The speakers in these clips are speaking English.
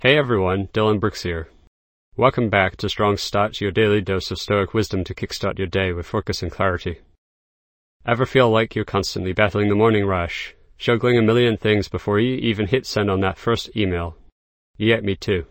Hey everyone, Dylan Brooks here. Welcome back to Strong Start, your daily dose of stoic wisdom to kickstart your day with focus and clarity. Ever feel like you're constantly battling the morning rush, juggling a million things before you even hit send on that first email? Yeah, me too.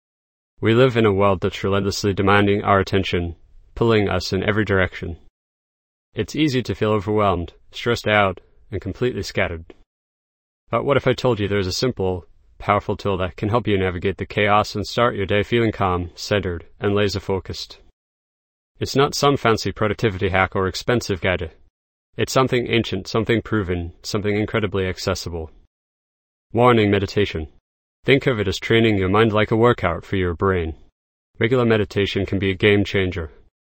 We live in a world that's relentlessly demanding our attention, pulling us in every direction. It's easy to feel overwhelmed, stressed out, and completely scattered. But what if I told you there's a simple, powerful tool that can help you navigate the chaos and start your day feeling calm, centered, and laser-focused? It's not some fancy productivity hack or expensive gadget. It's something ancient, something proven, something incredibly accessible. Morning meditation. Think of it as training your mind like a workout for your brain. Regular meditation can be a game changer.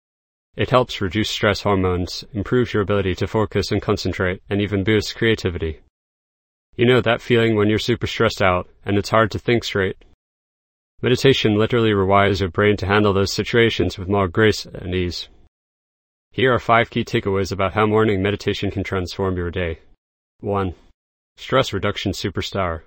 It helps reduce stress hormones, improves your ability to focus and concentrate, and even boosts creativity. You know that feeling when you're super stressed out and it's hard to think straight? Meditation literally rewires your brain to handle those situations with more grace and ease. Here are 5 key takeaways about how morning meditation can transform your day. 1. Stress reduction superstar.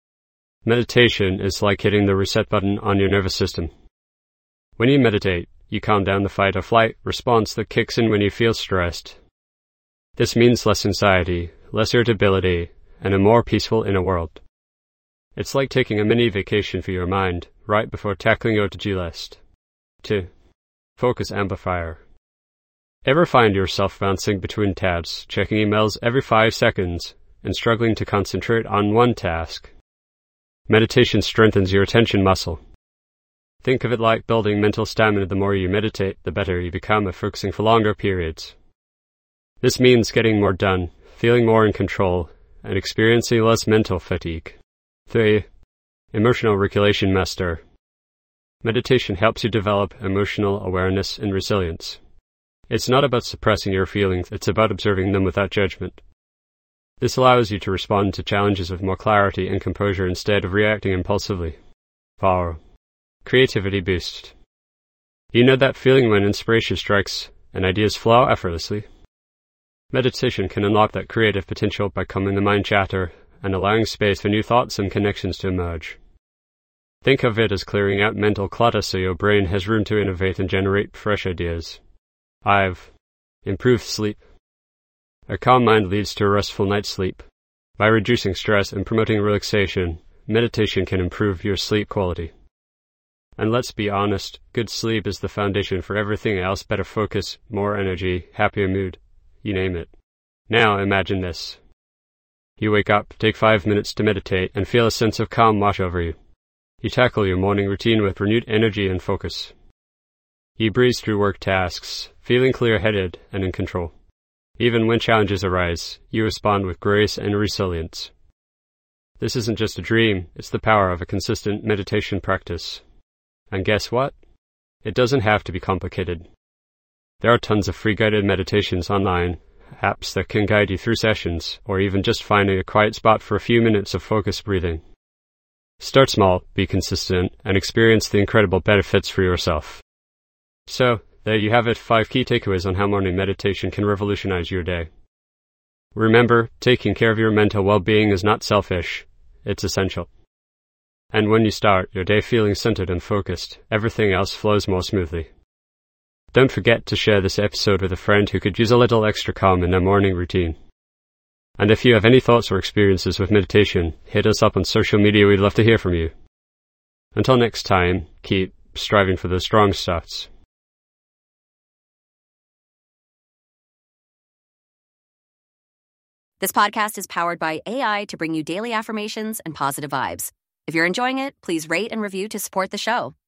Meditation is like hitting the reset button on your nervous system. When you meditate, you calm down the fight or flight response that kicks in when you feel stressed. This means less anxiety, less irritability, and a more peaceful inner world. It's like taking a mini vacation for your mind right before tackling your to-do list. 2. Focus amplifier. Ever find yourself bouncing between tabs, checking emails every 5 seconds, and struggling to concentrate on one task? Meditation strengthens your attention muscle. Think of it like building mental stamina. The more you meditate, the better you become at focusing for longer periods. This means getting more done, feeling more in control, and experiencing less mental fatigue. 3. Emotional regulation master. Meditation helps you develop emotional awareness and resilience. It's not about suppressing your feelings, it's about observing them without judgment. This allows you to respond to challenges with more clarity and composure instead of reacting impulsively. 4. Creativity boost. You know that feeling when inspiration strikes and ideas flow effortlessly? Meditation can unlock that creative potential by calming the mind chatter and allowing space for new thoughts and connections to emerge. Think of it as clearing out mental clutter so your brain has room to innovate and generate fresh ideas. 5. Improved sleep. A calm mind leads to a restful night's sleep. By reducing stress and promoting relaxation, meditation can improve your sleep quality. And let's be honest, good sleep is the foundation for everything else: better focus, more energy, happier mood, you name it. Now imagine this. You wake up, take 5 minutes to meditate, and feel a sense of calm wash over you. You tackle your morning routine with renewed energy and focus. You breeze through work tasks, feeling clear-headed and in control. Even when challenges arise, you respond with grace and resilience. This isn't just a dream, it's the power of a consistent meditation practice. And guess what? It doesn't have to be complicated. There are tons of free guided meditations online, apps that can guide you through sessions, or even just finding a quiet spot for a few minutes of focused breathing. Start small, be consistent, and experience the incredible benefits for yourself. So, there you have it, 5 key takeaways on how morning meditation can revolutionize your day. Remember, taking care of your mental well-being is not selfish, it's essential. And when you start your day feeling centered and focused, everything else flows more smoothly. Don't forget to share this episode with a friend who could use a little extra calm in their morning routine. And if you have any thoughts or experiences with meditation, hit us up on social media, we'd love to hear from you. Until next time, keep striving for those strong starts. This podcast is powered by AI to bring you daily affirmations and positive vibes. If you're enjoying it, please rate and review to support the show.